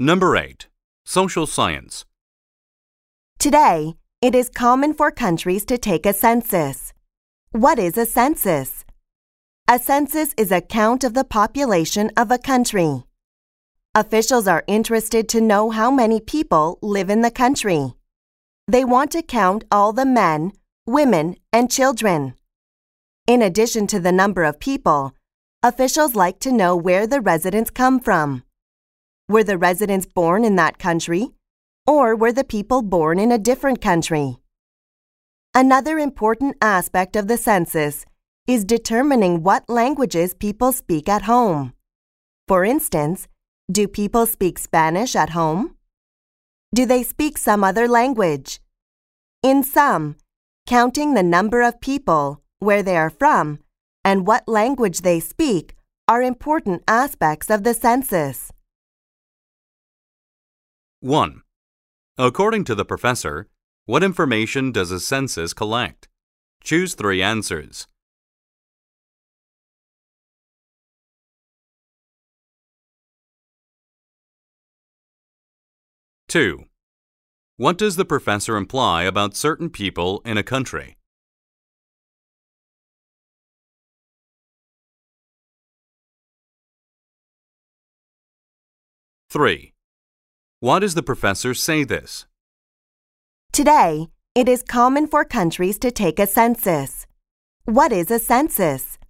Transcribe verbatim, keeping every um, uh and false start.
Number eight. Social science. Today, it is common for countries to take a census. What is a census? A census is a count of the population of a country. Officials are interested to know how many people live in the country. They want to count all the men, women, and children. In addition to the number of people, officials like to know where the residents come from. Were the residents born in that country, or were the people born in a different country? Another important aspect of the census is determining what languages people speak at home. For instance, do people speak Spanish at home? Do they speak some other language? In sum, counting the number of people, where they are from, and what language they speak are important aspects of the census. one. According to the professor, what information does a census collect? Choose three answers. two. What does the professor imply about certain people in a country? three. Why does the professor say this? Today, it is common for countries to take a census. What is a census?